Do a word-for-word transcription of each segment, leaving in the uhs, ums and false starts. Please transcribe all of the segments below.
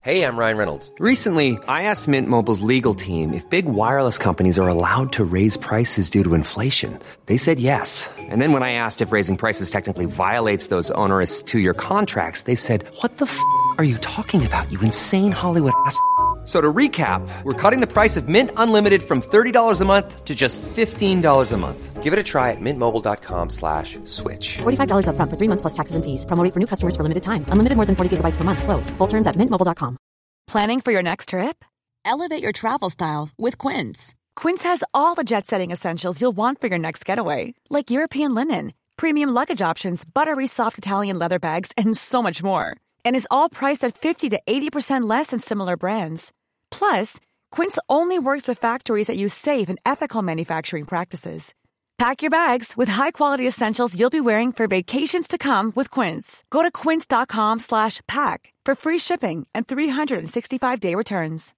Hey, I'm Ryan Reynolds. Recently, I asked Mint Mobile's legal team if big wireless companies are allowed to raise prices due to inflation. They said yes. And then when I asked if raising prices technically violates those onerous two-year contracts, they said, what the f*** are you talking about, you insane Hollywood ass f- So to recap, we're cutting the price of Mint Unlimited from thirty dollars a month to just fifteen dollars a month. Give it a try at mintmobile.com slash switch. forty-five dollars up front for three months plus taxes and fees. Promo rate for new customers for limited time. Unlimited more than forty gigabytes per month. Slows full terms at mint mobile dot com. Planning for your next trip? Elevate your travel style with Quince. Quince has all the jet-setting essentials you'll want for your next getaway, like European linen, premium luggage options, buttery soft Italian leather bags, and so much more. And is all priced at fifty to eighty percent less than similar brands. Plus, Quince only works with factories that use safe and ethical manufacturing practices. Pack your bags with high-quality essentials you'll be wearing for vacations to come with Quince. Go to quince.com slash pack for free shipping and three sixty-five day returns.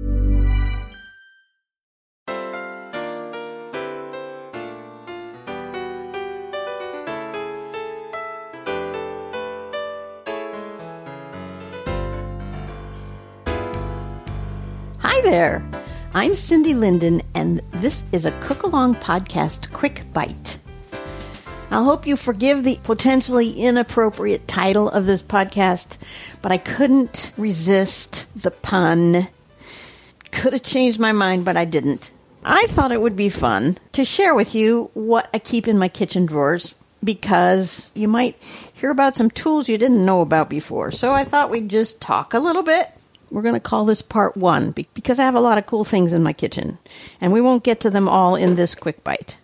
Hi there, I'm Cindy Linden, and this is a Cook-Along Podcast Quick Bite. I hope you forgive the potentially inappropriate title of this podcast, but I couldn't resist the pun. Could have changed my mind, but I didn't. I thought it would be fun to share with you what I keep in my kitchen drawers, because you might hear about some tools you didn't know about before. So I thought we'd just talk a little bit. We're going to call this part one because I have a lot of cool things in my kitchen, and we won't get to them all in this quick bite.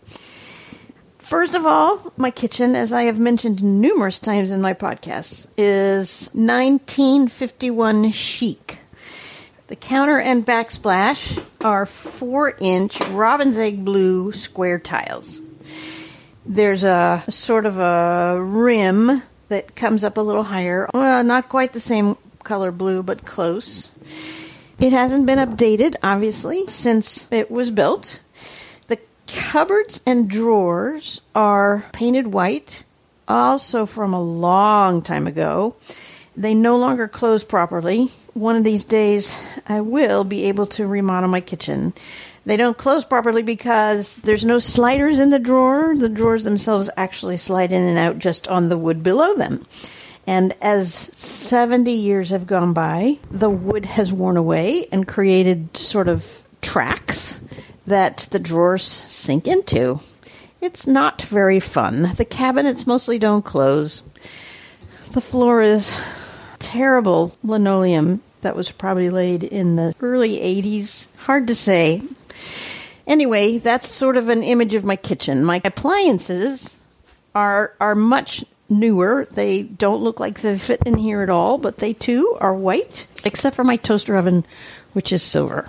First of all, my kitchen, as I have mentioned numerous times in my podcasts, is nineteen fifty-one chic. The counter and backsplash are four-inch robin's egg blue square tiles. There's a sort of a rim that comes up a little higher. Well, not quite the same color blue, but close. It hasn't been updated, obviously, since it was built. The cupboards and drawers are painted white, also from a long time ago. They no longer close properly. One of these days, I will be able to remodel my kitchen. They don't close properly because there's no sliders in the drawer. The drawers themselves actually slide in and out just on the wood below them. And as seventy years have gone by, the wood has worn away and created sort of tracks that the drawers sink into. It's not very fun. The cabinets mostly don't close. The floor is terrible linoleum that was probably laid in the early eighties. Hard to say. Anyway, that's sort of an image of my kitchen. My appliances are are much newer. They don't look like they fit in here at all, but they too are white, except for my toaster oven, which is silver.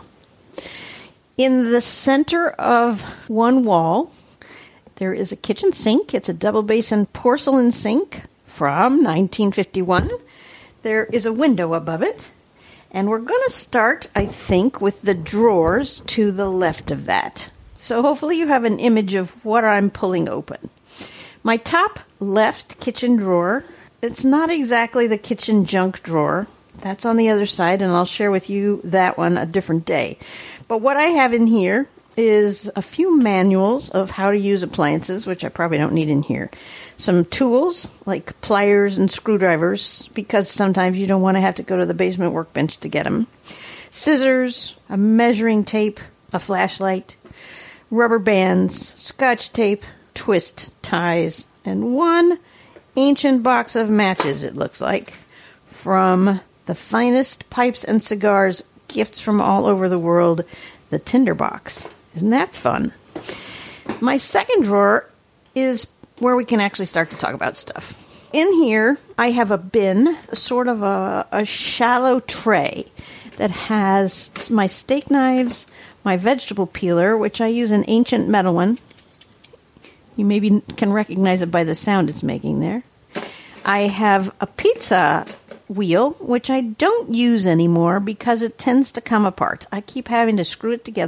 In the center of one wall, there is a kitchen sink. It's a double basin porcelain sink from nineteen fifty-one. There is a window above it, and we're going to start, I think, with the drawers to the left of that. So hopefully you have an image of what I'm pulling open. My top left kitchen drawer, it's not exactly the kitchen junk drawer. That's on the other side, and I'll share with you that one a different day. But what I have in here is a few manuals of how to use appliances, which I probably don't need in here. Some tools, like pliers and screwdrivers, because sometimes you don't want to have to go to the basement workbench to get them. Scissors, a measuring tape, a flashlight, rubber bands, scotch tape, twist ties, and one ancient box of matches, it looks like, from the finest pipes and cigars, gifts from all over the world, the Tinderbox. Isn't that fun? My second drawer is where we can actually start to talk about stuff. In here, I have a bin, sort of a, a shallow tray that has my steak knives, my vegetable peeler, which I use an ancient metal one. You maybe can recognize it by the sound it's making there. I have a pizza wheel, which I don't use anymore because it tends to come apart. I keep having to screw it together,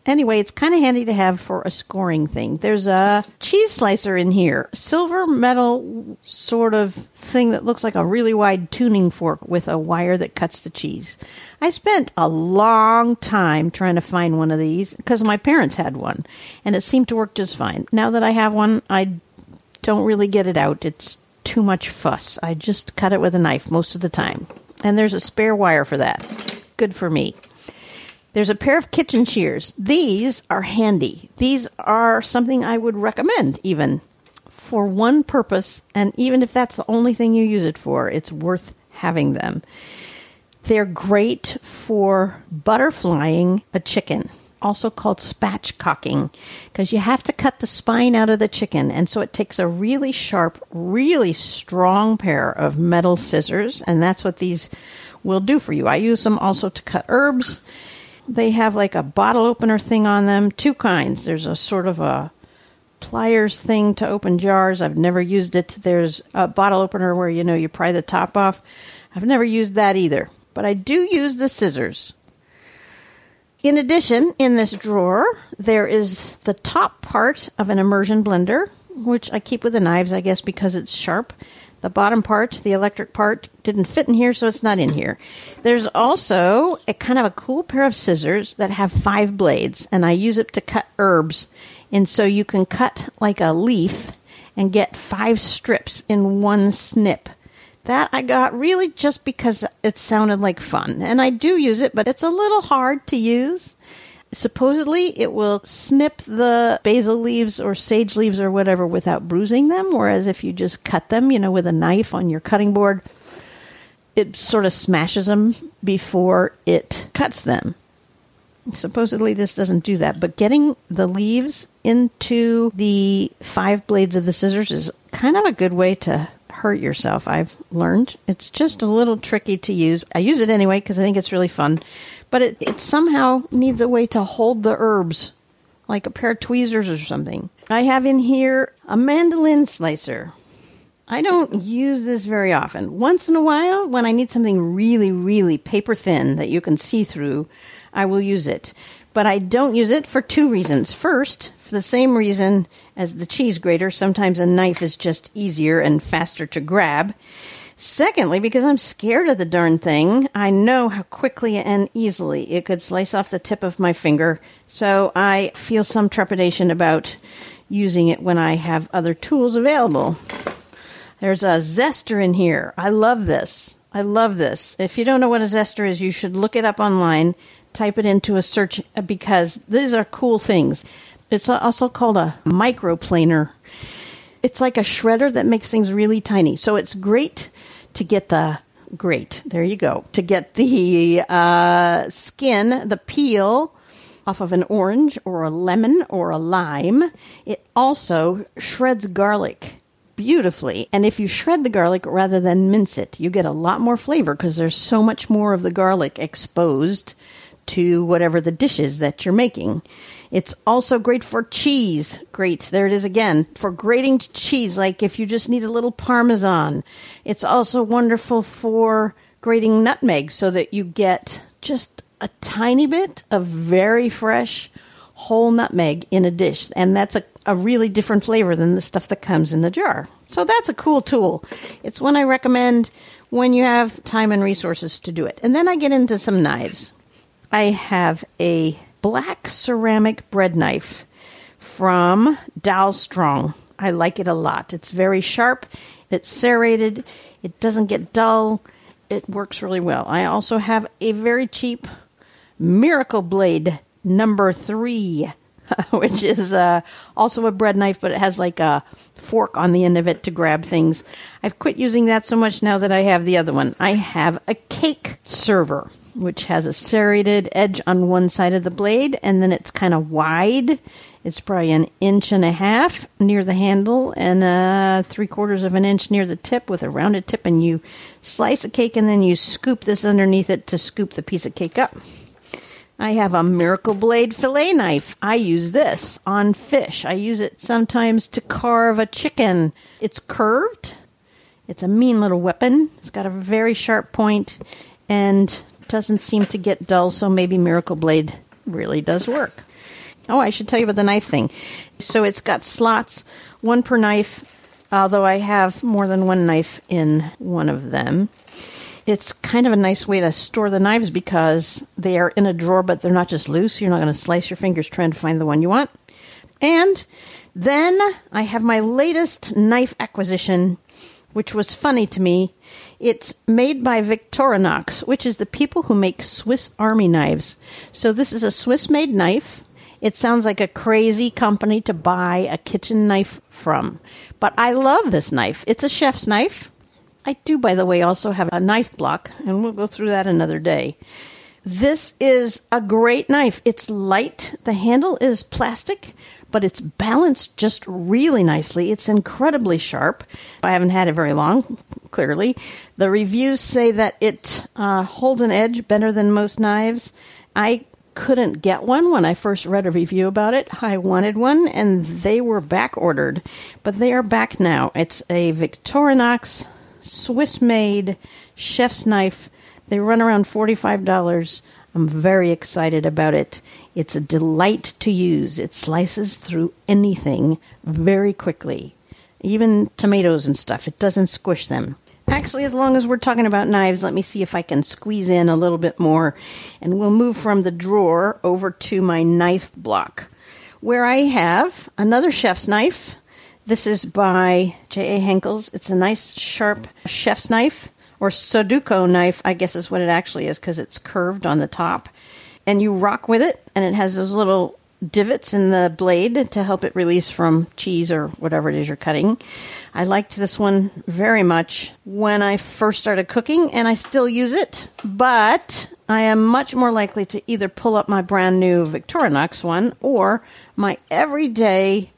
Anyway, it's kind of handy to have for a scoring thing. There's a cheese slicer in here, silver metal sort of thing that looks like a really wide tuning fork with a wire that cuts the cheese. I spent a long time trying to find one of these because my parents had one, and it seemed to work just fine. Now that I have one, I don't really get it out. It's too much fuss. I just cut it with a knife most of the time. And there's a spare wire for that. Good for me. There's a pair of kitchen shears. These are handy. These are something I would recommend even for one purpose, and even if that's the only thing you use it for, it's worth having them. They're great for butterflying a chicken, also called spatchcocking, because you have to cut the spine out of the chicken, and so it takes a really sharp, really strong pair of metal scissors, and that's what these will do for you. I use them also to cut herbs. They have like a bottle opener thing on them, two kinds. There's a sort of a pliers thing to open jars. I've never used it. There's a bottle opener where, you know, you pry the top off. I've never used that either, but I do use the scissors. In addition, in this drawer, there is the top part of an immersion blender, which I keep with the knives, I guess, because it's sharp. The bottom part, the electric part, didn't fit in here, so it's not in here. There's also a kind of a cool pair of scissors that have five blades, and I use it to cut herbs. And so you can cut like a leaf and get five strips in one snip. That I got really just because it sounded like fun. And I do use it, but it's a little hard to use. Supposedly, it will snip the basil leaves or sage leaves or whatever without bruising them, whereas if you just cut them, you know, with a knife on your cutting board, it sort of smashes them before it cuts them. Supposedly, this doesn't do that, but getting the leaves into the five blades of the scissors is kind of a good way to hurt yourself, I've learned. It's just a little tricky to use. I use it anyway because I think it's really fun. But it, it somehow needs a way to hold the herbs, like a pair of tweezers or something. I have in here a mandolin slicer. I don't use this very often. Once in a while, when I need something really, really paper thin that you can see through, I will use it. But I don't use it for two reasons. First, for the same reason as the cheese grater, sometimes a knife is just easier and faster to grab. Secondly, because I'm scared of the darn thing, I know how quickly and easily it could slice off the tip of my finger, so I feel some trepidation about using it when I have other tools available. There's a zester in here. I love this. I love this. If you don't know what a zester is, you should look it up online, type it into a search, because these are cool things. It's also called a microplaner. It's like a shredder that makes things really tiny. So it's great to get the, great, there you go, to get the uh, skin, the peel off of an orange or a lemon or a lime. It also shreds garlic beautifully. And if you shred the garlic rather than mince it, you get a lot more flavor because there's so much more of the garlic exposed to whatever the dish is that you're making. It's also great for cheese. Great. There it is again. For grating cheese, like if you just need a little Parmesan. It's also wonderful for grating nutmeg so that you get just a tiny bit of very fresh whole nutmeg in a dish. And that's a, a really different flavor than the stuff that comes in the jar. So that's a cool tool. It's one I recommend when you have time and resources to do it. And then I get into some knives. I have a black ceramic bread knife from Dalstrong. I like it a lot. It's very sharp. It's serrated. It doesn't get dull. It works really well. I also have a very cheap Miracle Blade number three, which is uh, also a bread knife, but it has like a fork on the end of it to grab things. I've quit using that so much now that I have the other one. I have a cake server, which has a serrated edge on one side of the blade, and then it's kind of wide. It's probably an inch and a half near the handle and uh, three quarters of an inch near the tip with a rounded tip, and you slice a cake and then you scoop this underneath it to scoop the piece of cake up. I have a Miracle Blade fillet knife. I use this on fish. I use it sometimes to carve a chicken. It's curved. It's a mean little weapon. It's got a very sharp point and doesn't seem to get dull, so maybe Miracle Blade really does work. Oh, I should tell you about the knife thing. So it's got slots, one per knife, although I have more than one knife in one of them. It's kind of a nice way to store the knives because they are in a drawer, but they're not just loose. You're not going to slice your fingers trying to find the one you want. And then I have my latest knife acquisition, which was funny to me. It's made by Victorinox, which is the people who make Swiss Army knives. So this is a Swiss-made knife. It sounds like a crazy company to buy a kitchen knife from. But I love this knife. It's a chef's knife. I do, by the way, also have a knife block, and we'll go through that another day. This is a great knife. It's light. The handle is plastic, but it's balanced just really nicely. It's incredibly sharp. I haven't had it very long, clearly. The reviews say that it uh, holds an edge better than most knives. I couldn't get one when I first read a review about it. I wanted one, and they were back ordered, but they are back now. It's a Victorinox Swiss-made chef's knife. They run around forty-five dollars. I'm very excited about it. It's a delight to use. It slices through anything very quickly, even tomatoes and stuff. It doesn't squish them. Actually, as long as we're talking about knives, let me see if I can squeeze in a little bit more, and we'll move from the drawer over to my knife block, where I have another chef's knife. This is by J A. Henckels. It's a nice, sharp chef's knife, or Sudoku knife, I guess is what it actually is, because it's curved on the top. And you rock with it, and it has those little divots in the blade to help it release from cheese or whatever it is you're cutting. I liked this one very much when I first started cooking, and I still use it, but I am much more likely to either pull up my brand new Victorinox one or my everyday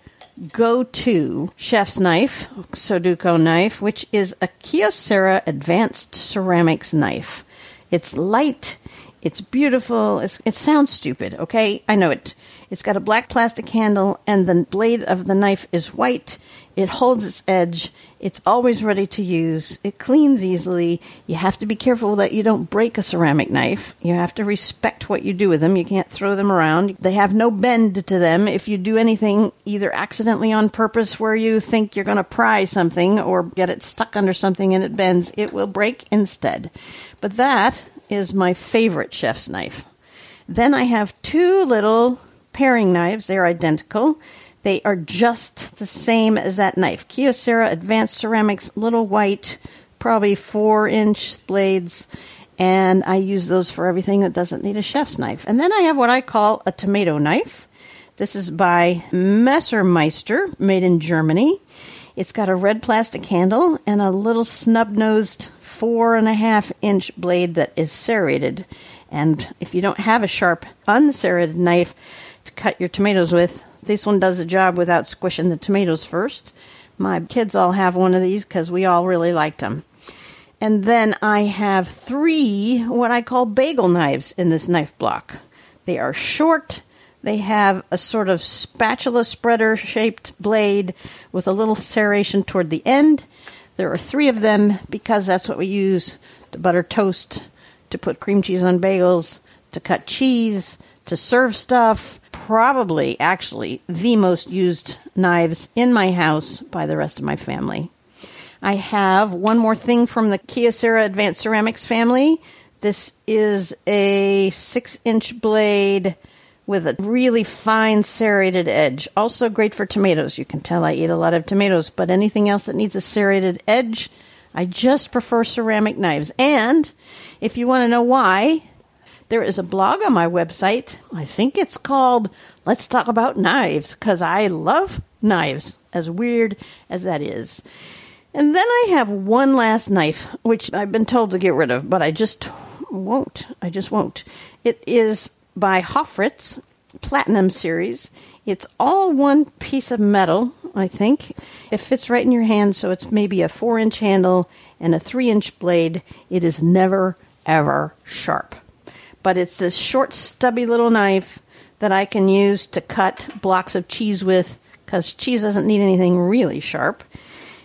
go-to chef's knife, Sudoku knife, which is a Kyocera Advanced Ceramics knife. It's light, it's beautiful, it's, it sounds stupid, okay? I know it. It's got a black plastic handle, and the blade of the knife is white. It holds its edge. It's always ready to use. It cleans easily. You have to be careful that you don't break a ceramic knife. You have to respect what you do with them. You can't throw them around. They have no bend to them. If you do anything either accidentally on purpose where you think you're going to pry something or get it stuck under something and it bends, it will break instead. But that is my favorite chef's knife. Then I have two little paring knives. They're identical. They are just the same as that knife. Kyocera Advanced Ceramics, little white, probably four-inch blades, and I use those for everything that doesn't need a chef's knife. And then I have what I call a tomato knife. This is by Messermeister, made in Germany. It's got a red plastic handle and a little snub-nosed four-and-a-half-inch blade that is serrated. And if you don't have a sharp, unserrated knife to cut your tomatoes with, this one does the job without squishing the tomatoes first. My kids all have one of these because we all really liked them. And then I have three what I call bagel knives in this knife block. They are short. They have a sort of spatula spreader-shaped blade with a little serration toward the end. There are three of them because that's what we use to butter toast, to put cream cheese on bagels, to cut cheese, to serve stuff. Probably, actually, the most used knives in my house by the rest of my family. I have one more thing from the Kyocera Advanced Ceramics family. This is a six-inch blade with a really fine serrated edge. Also great for tomatoes. You can tell I eat a lot of tomatoes, but anything else that needs a serrated edge, I just prefer ceramic knives. And if you want to know why, there is a blog on my website. I think it's called Let's Talk About Knives, because I love knives, as weird as that is. And then I have one last knife, which I've been told to get rid of, but I just won't. I just won't. It is by Hofritz, Platinum Series. It's all one piece of metal, I think. It fits right in your hand, so it's maybe a four-inch handle and a three-inch blade. It is never, ever sharp. But it's this short, stubby little knife that I can use to cut blocks of cheese with, because cheese doesn't need anything really sharp.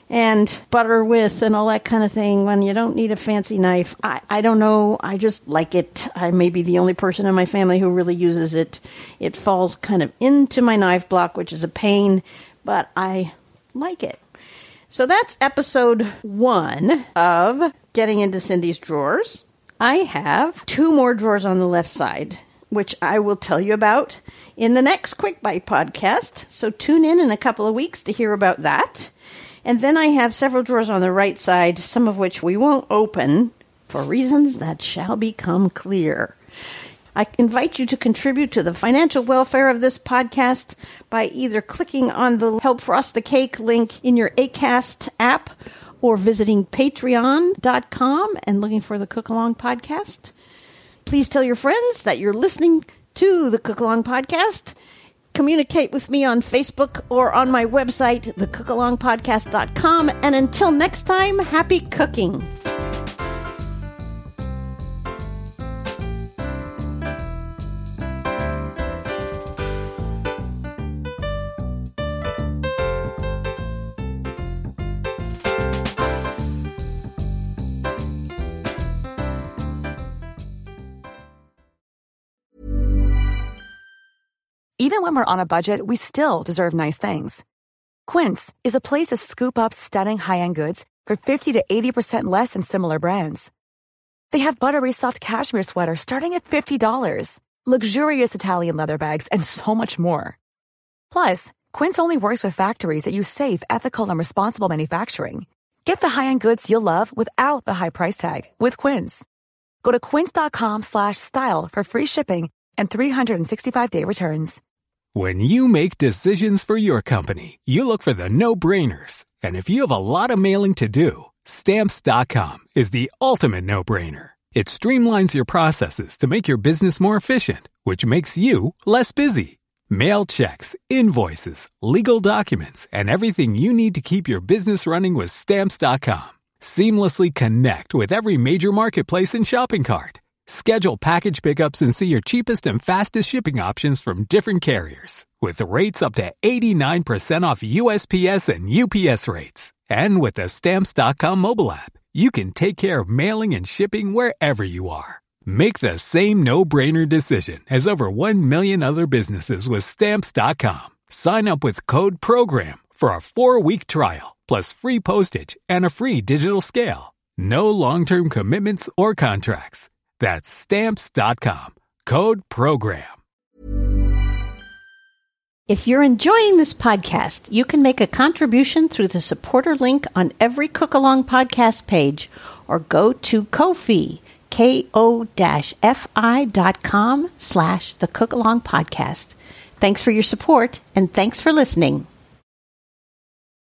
and butter with and all that kind of thing when you don't need a fancy knife. I, I don't know. I just like it. I may be the only person in my family who really uses it. It falls kind of into my knife block, which is a pain, but I like it. So that's episode one of Getting Into Cindy's Drawers. I have two more drawers on the left side, which I will tell you about in the next Quick Bite podcast. So tune in in a couple of weeks to hear about that. And then I have several drawers on the right side, some of which we won't open for reasons that shall become clear. I invite you to contribute to the financial welfare of this podcast by either clicking on the Help Frost the Cake link in your Acast app or visiting patreon dot com and looking for the Cook Along Podcast. Please tell your friends that you're listening to the Cook Along Podcast. Communicate with me on Facebook or on my website, the cook along podcast dot com. And until next time, happy cooking. Even when we're on a budget, we still deserve nice things. Quince is a place to scoop up stunning high-end goods for fifty to eighty percent less than similar brands. They have buttery soft cashmere sweaters starting at fifty dollars, luxurious Italian leather bags, and so much more. Plus, Quince only works with factories that use safe, ethical, and responsible manufacturing. Get the high-end goods you'll love without the high price tag with Quince. Go to quince dot com slash style for free shipping and three sixty-five day returns. When you make decisions for your company, you look for the no-brainers. And if you have a lot of mailing to do, Stamps dot com is the ultimate no-brainer. It streamlines your processes to make your business more efficient, which makes you less busy. Mail checks, invoices, legal documents, and everything you need to keep your business running with Stamps dot com. Seamlessly connect with every major marketplace and shopping cart. Schedule package pickups and see your cheapest and fastest shipping options from different carriers, with rates up to eighty-nine percent off U S P S and U P S rates. And with the Stamps dot com mobile app, you can take care of mailing and shipping wherever you are. Make the same no-brainer decision as over one million other businesses with Stamps dot com. Sign up with code PROGRAM for a four-week trial, plus free postage and a free digital scale. No long-term commitments or contracts. That's Stamps dot com. Code PROGRAM. If you're enjoying this podcast, you can make a contribution through the supporter link on every Cook Along podcast page or go to Ko-fi, ko-fi dot com slash the Cook Along Podcast. Thanks for your support and thanks for listening.